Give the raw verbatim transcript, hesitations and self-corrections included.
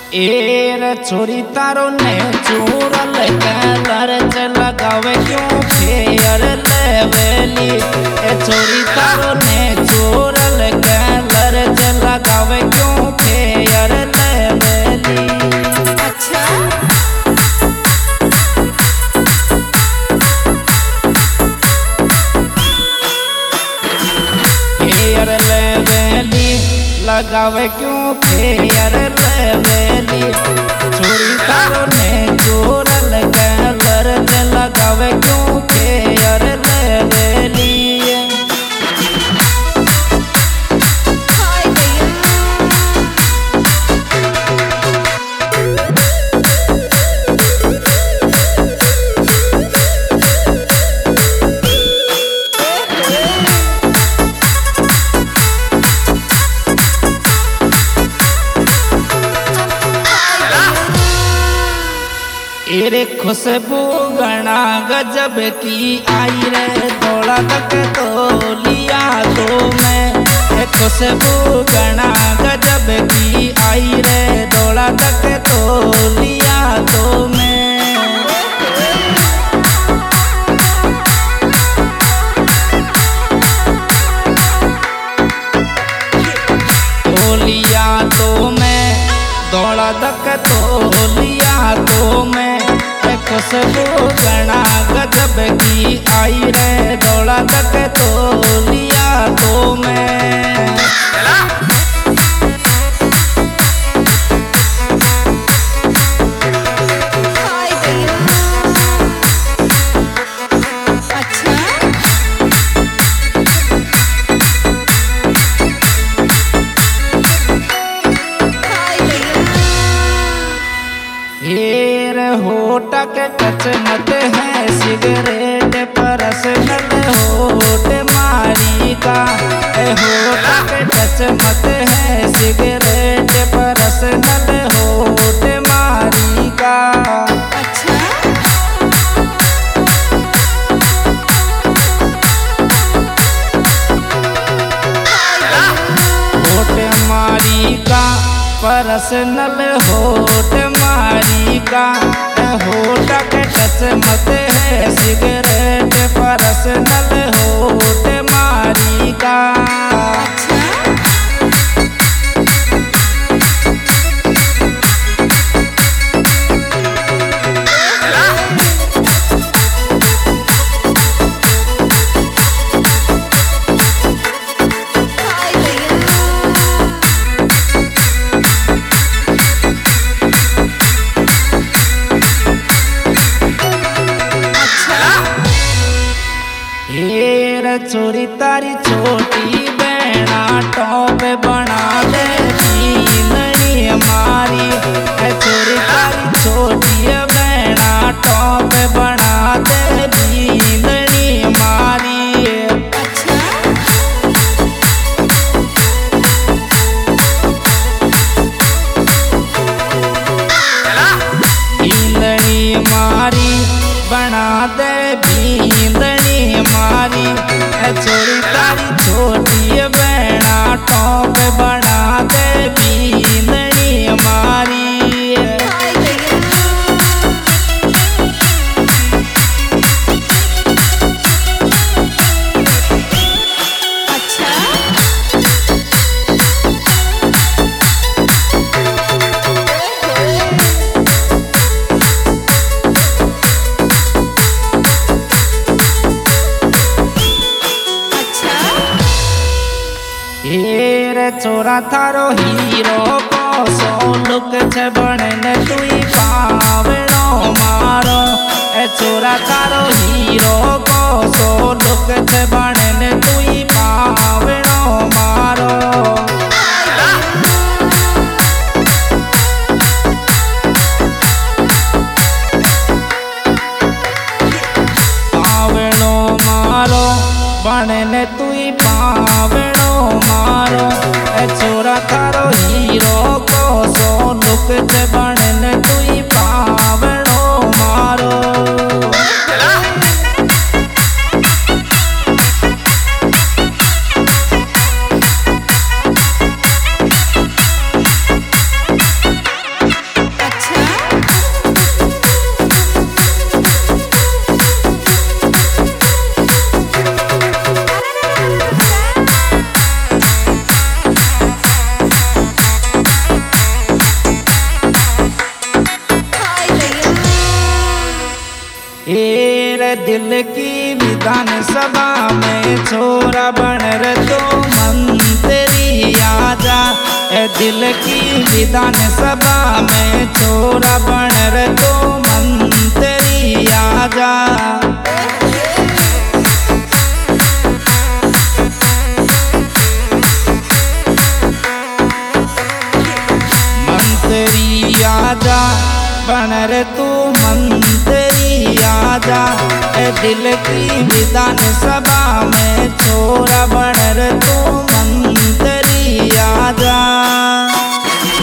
एर छोरी तारो ने चूरल कलर च लगावे क्यों फेयर लेवेली। ए छोरी तारो ने चूरल कलर च लगावे क्यों फेयर लेवेली। अच्छा फेयर लेवेली लगावे क्यों फेयर लेवेली। छोरी तारो ने चूरल कलर च लगावे क्यों फेयर लेवेली। हाय भैया एरे खुशबू गणा गजब की आई रे थोड़ा तक तो लिया तो मैं। ए खुशबू गणा गजब की आई रे थोड़ा तक तो लिया तो मैं। तो लिया तो मैं दौड़ा तक तो लिया तो मैं। खुशबू गणा गजब की आई रे दौड़ा तक तो लिया तो मैं। हाय भैया अच्छा हाय भैया हीर होटा के टच मत है सिगरेट पर्सनल होट मारी का। ए होटा के टच मत है सिगरेट पर्सनल होट मारी का। अच्छा होट मारी का पर्सनल होट मारी का। होट के टच मत है सिगरेट पर्सनल होट मारी का। हाय भैया हीर छोरी तारी छोटी बहना टॉप बना दे नीलनी मारी। ए छोरी तारी छोटी बहना टॉप बना दे नीलनी मारी। ईंदनी मारी बना दे बींदनी मारी। ए छोरी तारी छोटी बहना टॉप बना दे बींदनी मारी। हाय भैया अच्छा अच्छा हीर छोरा थारो हीरो को सो लुक छे बने तुई पावड़ो मारो। ए छोरा थारो हीरो को सो लुक छे बने तुई पावड़ो मारो। पावड़ो मारो बने तुई पावड़ो मारो। ए छोरा थारो हीरो को सो लुक छे बने तुई पावड़ो मारो। दिल की विधान सभा में छोरा बन रे तो मंत्री आजा। ए दिल की विधान सभा में छोरा बन रे तो मंत्री आजा। मंत्री आजा बन रे तू मंत्री आजा। ए दिल की विधान सभा में छोरा बन रे तू मंत्री आजा।